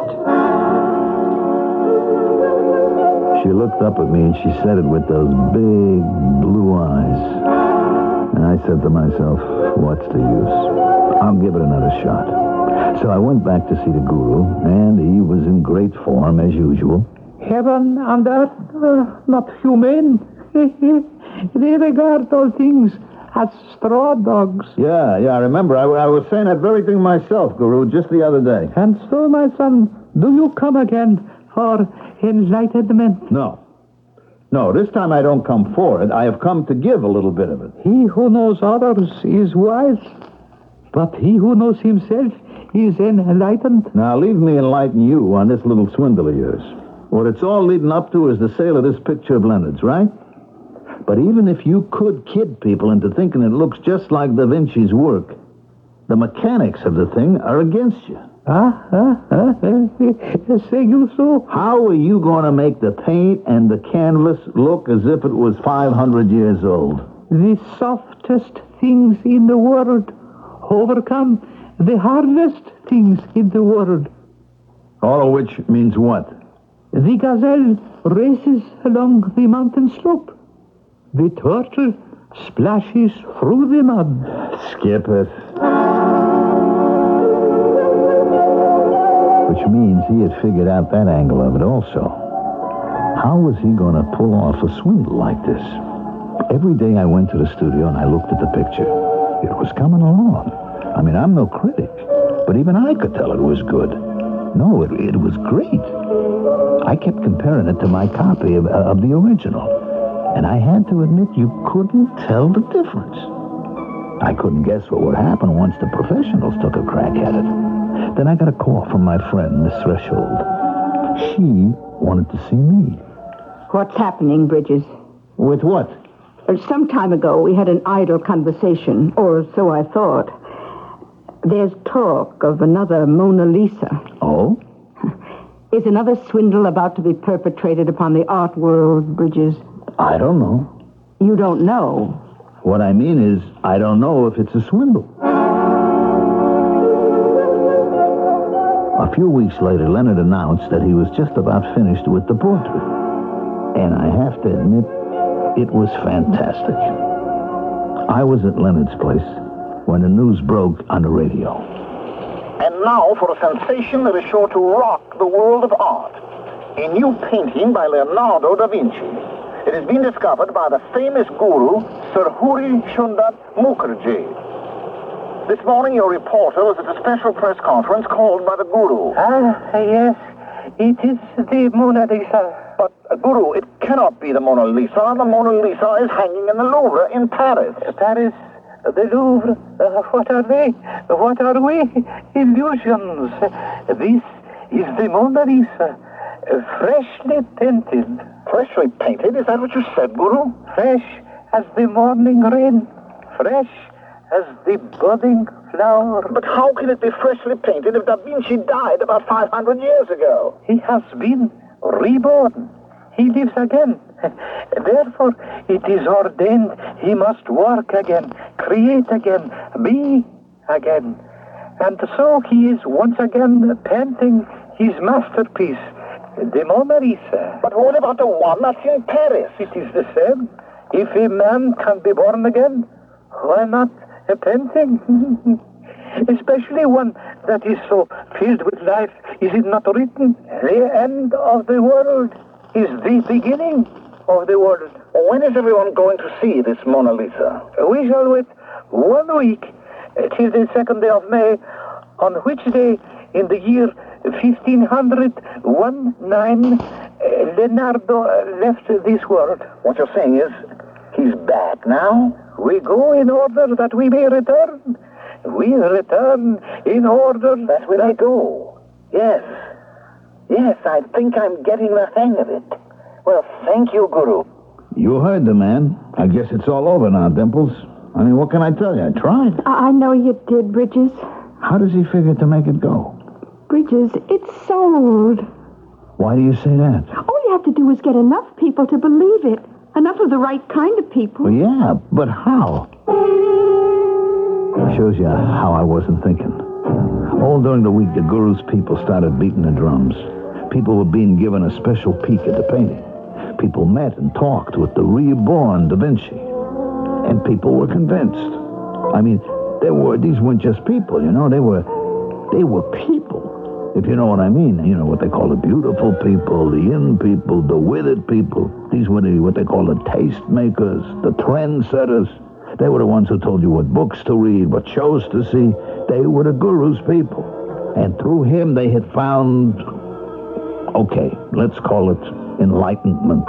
She looked up at me and she said it with those big blue eyes. And I said to myself, what's the use? I'll give it another shot. So I went back to see the guru, and he was in great form as usual. Heaven and earth, uh, not human. They regard all things as straw dogs. Yeah, yeah, I remember. I, I was saying that very thing myself, Guru, just the other day. And so, my son, do you come again for enlightenment? No. No, this time I don't come for it. I have come to give a little bit of it. He who knows others is wise, but he who knows himself is enlightened. Now, leave me enlighten you on this little swindle of yours. What it's all leading up to is the sale of this picture of Leonard's, right? But even if you could kid people into thinking it looks just like Da Vinci's work, the mechanics of the thing are against you. Ah, ah, ah, say you so? How are you going to make the paint and the canvas look as if it was five hundred years old? The softest things in the world overcome the hardest things in the world. All of which means what? The gazelle races along the mountain slope. The turtle splashes through the mud. Skip it. Which means he had figured out that angle of it also. How was he going to pull off a swindle like this? Every day I went to the studio and I looked at the picture. It was coming along. I mean, I'm no critic, but even I could tell it was good. No, it, it was great. I kept comparing it to my copy of, of the original, and I had to admit you couldn't tell the difference. I couldn't guess what would happen once the professionals took a crack at it. Then I got a call from my friend, Miss Threshold. She wanted to see me. What's happening, Bridges? With what? Uh, Some time ago, we had an idle conversation, or so I thought. There's talk of another Mona Lisa. Oh? Is another swindle about to be perpetrated upon the art world, Bridges? I don't know. You don't know? What I mean is, I don't know if it's a swindle. A few weeks later, Leonard announced that he was just about finished with the portrait. And I have to admit, it was fantastic. I was at Leonard's place when the news broke on the radio. And now for a sensation that is sure to rock the world of art. A new painting by Leonardo da Vinci. It has been discovered by the famous guru, Sir Huri Shundat Mukherjee. This morning, your reporter was at a special press conference called by the guru. Ah, yes. It is the Mona Lisa. But, uh, Guru, it cannot be the Mona Lisa. The Mona Lisa is hanging in the Louvre in Paris. Paris, the Louvre, uh, what are they? What are we? Illusions. This is the Mona Lisa, uh, freshly painted. Freshly painted? Is that what you said, Guru? Fresh as the morning rain. Fresh as the budding flower. But how can it be freshly painted if Da Vinci died about five hundred years ago? He has been reborn. He lives again. Therefore, it is ordained he must work again, create again, be again. And so he is once again painting his masterpiece, the Mona Lisa. But what about the one that's in Paris? It is the same. If a man can be born again, why not a painting? Especially one that is so filled with life. Is it not written? The end of the world is the beginning of the world. When is everyone going to see this Mona Lisa? We shall wait one week uh, till the second day of May, on which day in the year fifteen nineteen, uh, Leonardo uh, left this world. What you're saying is, he's back now? We go in order that we may return. We return in order that we may go. Yes. Yes, I think I'm getting the hang of it. Well, thank you, Guru. You heard the man. I guess it's all over now, Dimples. I mean, what can I tell you? I tried. I I know you did, Bridges. How does he figure to make it go? Bridges, it's sold. Why do you say that? All you have to do is get enough people to believe it. Enough of the right kind of people. Well, yeah, but how? Shows you how I wasn't thinking. All during the week, the Guru's people started beating the drums. People were being given a special peek at the painting. People met and talked with the reborn Da Vinci. And people were convinced. I mean, there were, these weren't just people, you know, they were, they were people. If you know what I mean, you know, what they call the beautiful people, the in people, the withered people. These were the, what they call the taste makers, the trendsetters. They were the ones who told you what books to read, what shows to see. They were the Guru's people. And through him, they had found, okay, let's call it enlightenment.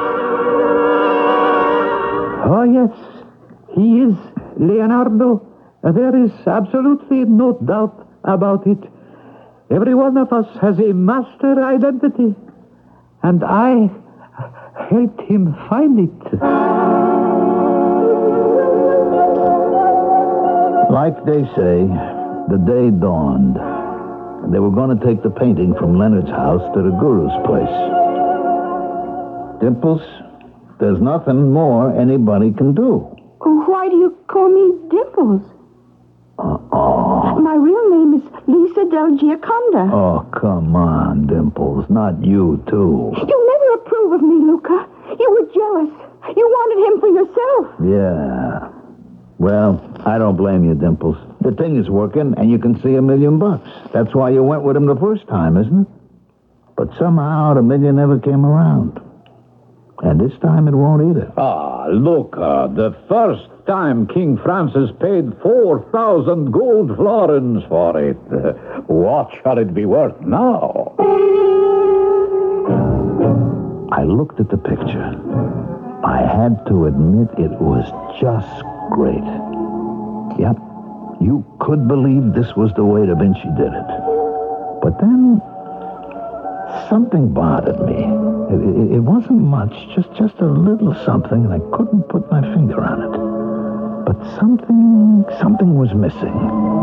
Oh, yes, he is Leonardo. There is absolutely no doubt about it. Every one of us has a master identity, and I helped him find it. Like they say, the day dawned. They were going to take the painting from Leonard's house to the guru's place. Dimples, there's nothing more anybody can do. Why do you call me Dimples? Uh-oh. My real name is Lisa Del Gioconda. Oh, come on, Dimples. Not you, too. You never approve of me, Luca. You were jealous. You wanted him for yourself. Yeah. Well, I don't blame you, Dimples. The thing is working, and you can see a million bucks. That's why you went with him the first time, isn't it? But somehow the million never came around. And this time it won't either. Ah, look, uh, the first time King Francis paid four thousand gold florins for it. Uh, what shall it be worth now? I looked at the picture. I had to admit it was just great. Yep, you could believe this was the way Da Vinci did it. But then, something bothered me. It, it, it wasn't much, just, just a little something, and I couldn't put my finger on it. But something, something was missing.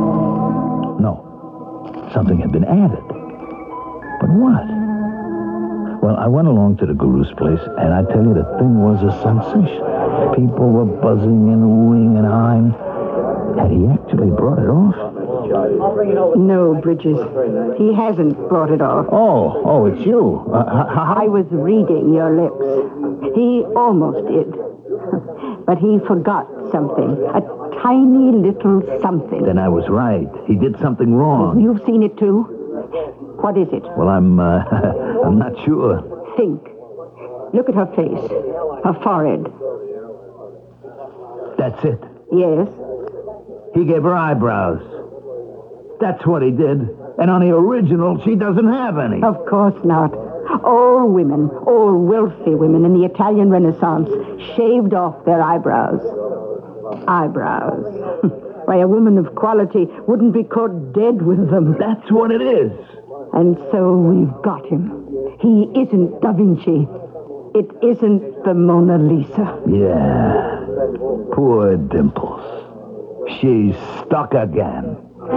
No, something had been added. But what? Well, I went along to the guru's place, and I tell you, the thing was a sensation. People were buzzing and oohing and eyeing. Had he actually brought it off? No, Bridges. He hasn't brought it off. Oh, oh, it's you. Uh, how... I was reading your lips. He almost did. But he forgot something. A tiny little something. Then I was right. He did something wrong. You've seen it too? What is it? Well, I'm, uh, I'm not sure. Think. Look at her face. Her forehead. That's it. Yes. He gave her eyebrows. That's what he did. And on the original, she doesn't have any. Of course not. All women, all wealthy women in the Italian Renaissance shaved off their eyebrows. Eyebrows. Why, a woman of quality wouldn't be caught dead with them. That's what it is. And so we've got him. He isn't Da Vinci. It isn't the Mona Lisa. Yeah. Poor Dimples. She's stuck again.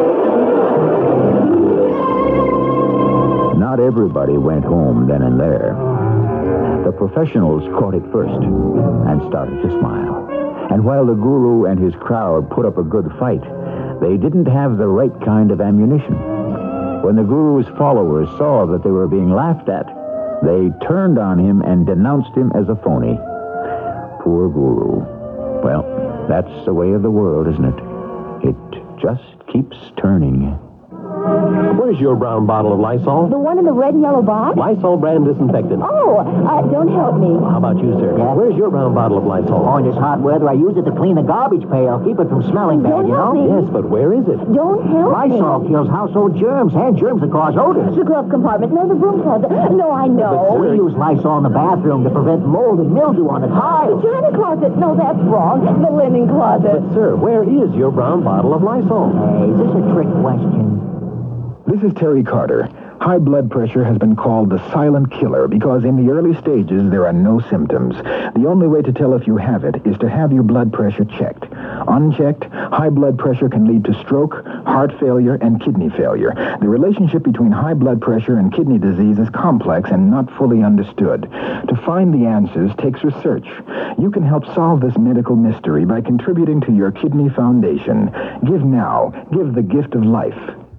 Not everybody went home then and there. The professionals caught it first and started to smile. And while the guru and his crowd put up a good fight, they didn't have the right kind of ammunition. When the guru's followers saw that they were being laughed at, they turned on him and denounced him as a phony. Poor guru. Well, that's the way of the world, isn't it? It just keeps turning. Where's your brown bottle of Lysol? The one in the red and yellow box? Lysol brand disinfectant. Oh, uh, don't help me. How about you, sir? Yeah? Where's your brown bottle of Lysol? Oh, in this hot weather, I use it to clean the garbage pail. Keep it from smelling bad, Don't you know? help me. Yes, but where is it? Don't help Lysol me. kills household germs and germs that cause odors. The glove compartment. No, the broom closet. No, I know. We use Lysol in the bathroom to prevent mold and mildew on the The tiles. china closet. No, that's wrong. The linen closet. But, sir, where is your brown bottle of Lysol? Hey, is this a trick question? This is Terry Carter. High blood pressure has been called the silent killer because in the early stages there are no symptoms. The only way to tell if you have it is to have your blood pressure checked. Unchecked, high blood pressure can lead to stroke, heart failure, and kidney failure. The relationship between high blood pressure and kidney disease is complex and not fully understood. To find the answers takes research. You can help solve this medical mystery by contributing to your Kidney Foundation. Give now. Give the gift of life.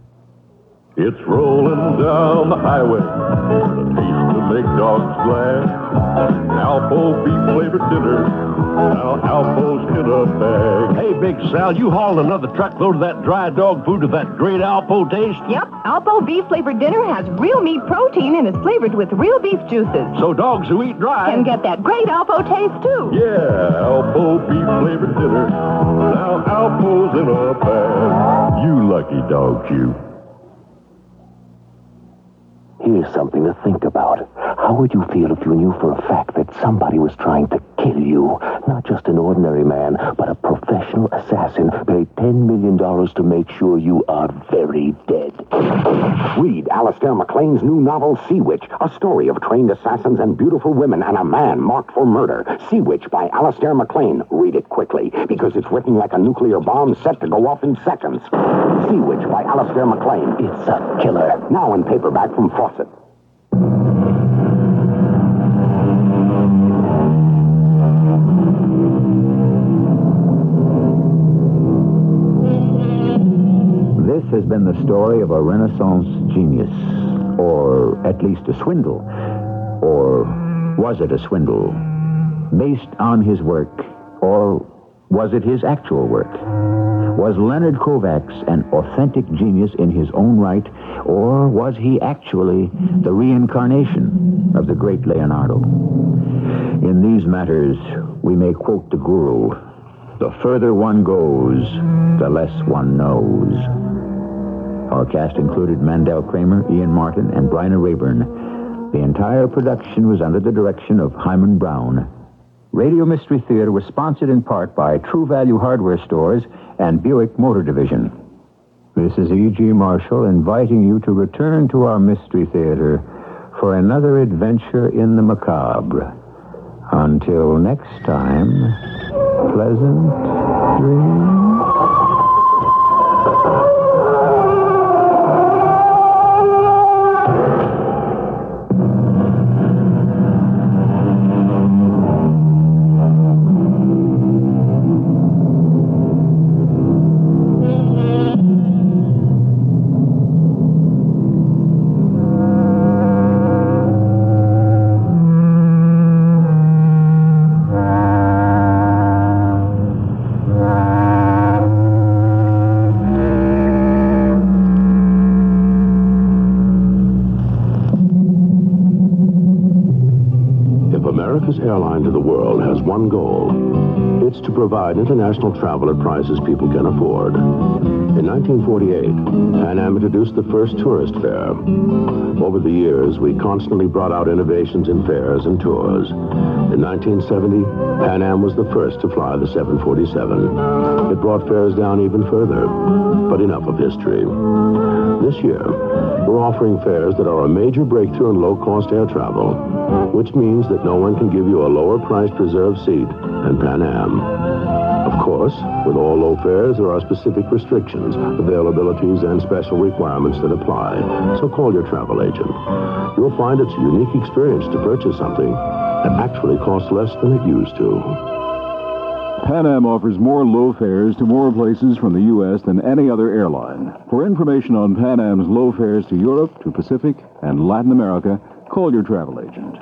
It's rolling down the highway, a taste to make dogs glad. Alpo beef flavored dinner, now Alpo's in a bag. Hey, Big Sal, you hauled another truckload of that dry dog food with that great Alpo taste? Yep, Alpo beef flavored dinner has real meat protein and is flavored with real beef juices. So dogs who eat dry can get that great Alpo taste, too. Yeah, Alpo beef flavored dinner, now Alpo's in a bag. You lucky dogs, you. Here's you something to think about. How would you feel if you knew for a fact that somebody was trying to kill you? Not just an ordinary man, but a professional assassin paid ten million dollars to make sure you are very dead. Read Alistair MacLean's new novel, Sea Witch, a story of trained assassins and beautiful women and a man marked for murder. Sea Witch by Alistair MacLean. Read it quickly, because it's written like a nuclear bomb set to go off in seconds. Sea Witch by Alistair MacLean. It's a killer. Now in paperback from Fawcett. This has been the story of a Renaissance genius, or at least a swindle. Or was it a swindle? Based on his work, or was it his actual work? Was Leonard Kovacs an authentic genius in his own right, or was he actually the reincarnation of the great Leonardo? In these matters, we may quote the guru, "The further one goes, the less one knows." Our cast included Mandel Kramer, Ian Martin, and Bryna Rayburn. The entire production was under the direction of Hyman Brown. Radio Mystery Theater was sponsored in part by True Value Hardware Stores and Buick Motor Division. This is E G. Marshall inviting you to return to our Mystery Theater for another adventure in the macabre. Until next time, pleasant dreams. America's airline to the world has one goal. It's to provide international travel at prices people can afford. In nineteen forty-eight, Pan Am introduced the first tourist fare. Over the years, we constantly brought out innovations in fares and tours. In nineteen seventy, Pan Am was the first to fly the seven forty-seven. It brought fares down even further. But enough of history. This year, we're offering fares that are a major breakthrough in low-cost air travel, which means that no one can give you a lower-priced reserved seat than Pan Am. Of course, with all low fares, there are specific restrictions, availabilities, and special requirements that apply. So call your travel agent. You'll find it's a unique experience to purchase something that actually costs less than it used to. Pan Am offers more low fares to more places from the U S than any other airline. For information on Pan Am's low fares to Europe, to Pacific, and Latin America, call your travel agent.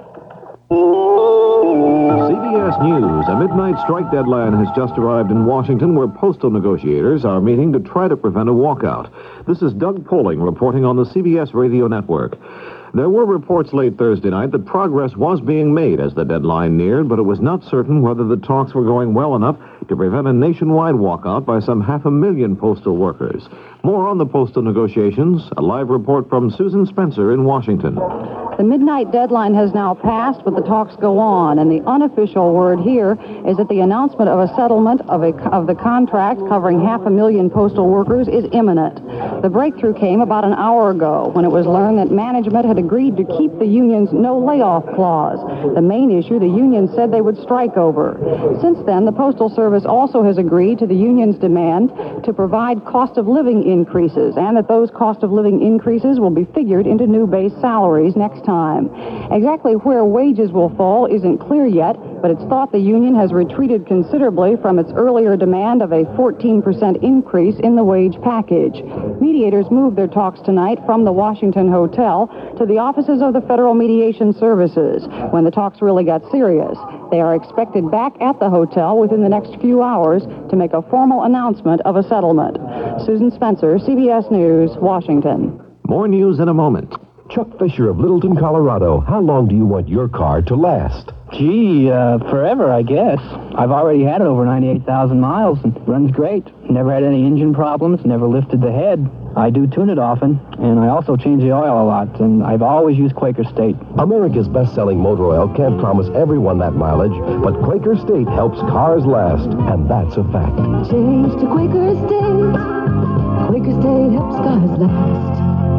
C B S News. A midnight strike deadline has just arrived in Washington, where postal negotiators are meeting to try to prevent a walkout. This is Doug Poling reporting on the C B S Radio Network. There were reports late Thursday night that progress was being made as the deadline neared, but it was not certain whether the talks were going well enough to prevent a nationwide walkout by some half a million postal workers. More on the postal negotiations, a live report from Susan Spencer in Washington. The midnight deadline has now passed, but the talks go on, and the unofficial word here is that the announcement of a settlement of, a, of the contract covering half a million postal workers is imminent. The breakthrough came about an hour ago when it was learned that management had agreed to keep the union's no layoff clause, the main issue the union said they would strike over. Since then, the Postal Service also has agreed to the union's demand to provide cost of living increases, and that those cost of living increases will be figured into new base salaries next time. Exactly where wages will fall isn't clear yet, but it's thought the union has retreated considerably from its earlier demand of a fourteen percent increase in the wage package. Mediators moved their talks tonight from the Washington Hotel to the offices of the Federal Mediation Services. When the talks really got serious, they are expected back at the hotel within the next few hours to make a formal announcement of a settlement. Susan Spencer, C B S News, Washington. More news in a moment. Chuck Fisher of Littleton, Colorado. How long do you want your car to last? Gee, uh, forever, I guess. I've already had it over ninety-eight thousand miles, and it runs great. Never had any engine problems, never lifted the head. I do tune it often, and I also change the oil a lot, and I've always used Quaker State. America's best-selling motor oil can't promise everyone that mileage, but Quaker State helps cars last, and that's a fact. Change to Quaker State. Quaker State helps cars last.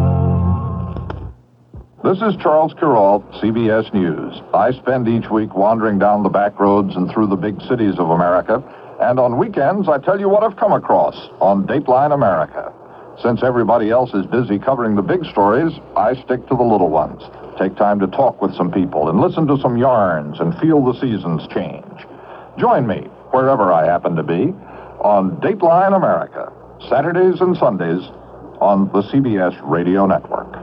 This is Charles Kuralt, C B S News. I spend each week wandering down the back roads and through the big cities of America, and on weekends I tell you what I've come across on Dateline America. Since everybody else is busy covering the big stories, I stick to the little ones. Take time to talk with some people and listen to some yarns and feel the seasons change. Join me, wherever I happen to be, on Dateline America, Saturdays and Sundays on the C B S Radio Network.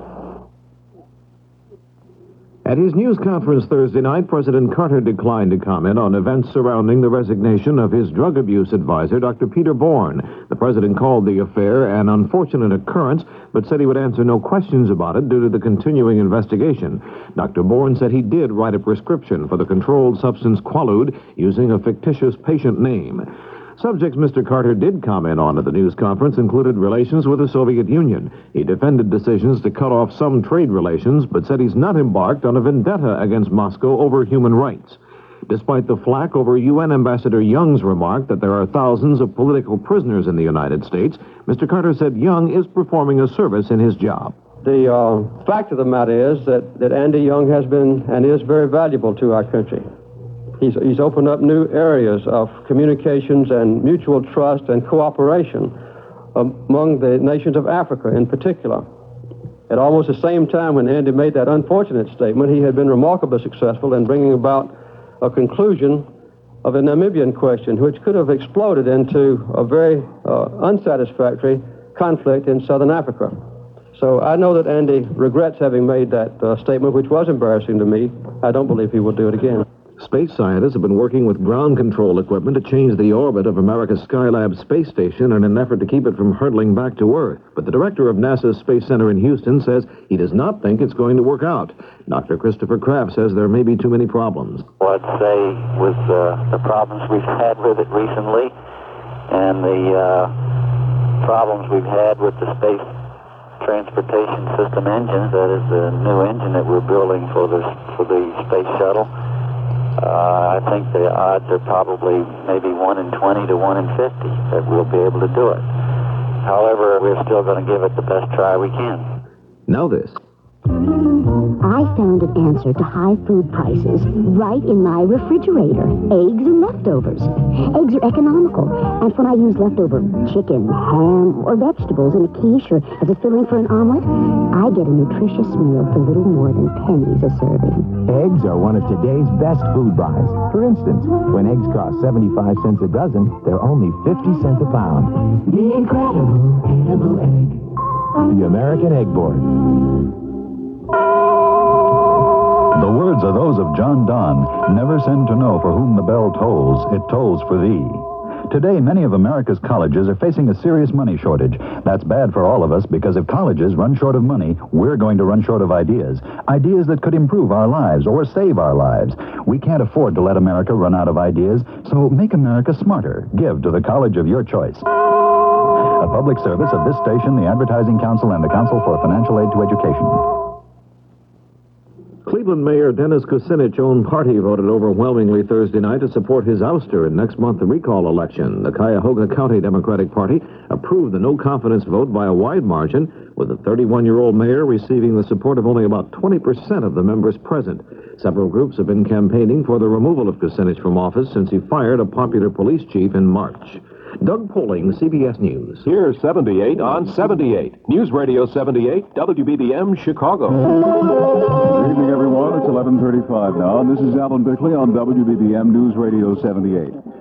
At his news conference Thursday night, President Carter declined to comment on events surrounding the resignation of his drug abuse advisor, Doctor Peter Bourne. The president called the affair an unfortunate occurrence, but said he would answer no questions about it due to the continuing investigation. Doctor Bourne said he did write a prescription for the controlled substance Quaalude using a fictitious patient name. Subjects Mister Carter did comment on at the news conference included relations with the Soviet Union. He defended decisions to cut off some trade relations, but said he's not embarked on a vendetta against Moscow over human rights. Despite the flack over U N Ambassador Young's remark that there are thousands of political prisoners in the United States, Mister Carter said Young is performing a service in his job. The uh, fact of the matter is that, that Andy Young has been and is very valuable to our country. He's, he's opened up new areas of communications and mutual trust and cooperation among the nations of Africa in particular. At almost the same time when Andy made that unfortunate statement, he had been remarkably successful in bringing about a conclusion of the Namibian question, which could have exploded into a very uh, unsatisfactory conflict in southern Africa. So I know that Andy regrets having made that uh, statement, which was embarrassing to me. I don't believe he will do it again. Space scientists have been working with ground control equipment to change the orbit of America's Skylab space station in an effort to keep it from hurtling back to Earth. But the director of NASA's Space Center in Houston says he does not think it's going to work out. Doctor Christopher Kraft says there may be too many problems. Well, I'd say with uh, the problems we've had with it recently and the uh, problems we've had with the Space Transportation System engines, that is the new engine that we're building for the, for the space shuttle, Uh, I think the odds are probably maybe one in twenty to one in fifty that we'll be able to do it. However, we're still going to give it the best try we can. Now this. I found an answer to high food prices right in my refrigerator. Eggs and leftovers. Eggs are economical, and when I use leftover chicken, ham, or vegetables in a quiche or as a filling for an omelet, I get a nutritious meal for little more than pennies a serving. Eggs are one of today's best food buys. For instance, when eggs cost seventy-five cents a dozen, they're only fifty cents a pound. The incredible edible egg. The American Egg Board. The words are those of John Donne. Never send to know for whom the bell tolls, it tolls for thee. Today, many of America's colleges are facing a serious money shortage. That's bad for all of us because if colleges run short of money, we're going to run short of ideas. Ideas that could improve our lives or save our lives. We can't afford to let America run out of ideas, so make America smarter. Give to the college of your choice. A public service of this station, the Advertising Council, and the Council for Financial Aid to Education. Cleveland Mayor Dennis Kucinich's own party voted overwhelmingly Thursday night to support his ouster in next month's recall election. The Cuyahoga County Democratic Party approved the no-confidence vote by a wide margin, with the thirty-one-year-old mayor receiving the support of only about twenty percent of the members present. Several groups have been campaigning for the removal of Kucinich from office since he fired a popular police chief in March. Doug Poling, C B S News. Here's seventy-eight on seventy-eight. News Radio seventy-eight, W B B M, Chicago. Good evening, everyone. It's eleven thirty-five now, and this is Alan Bickley on W B B M News Radio seventy-eight.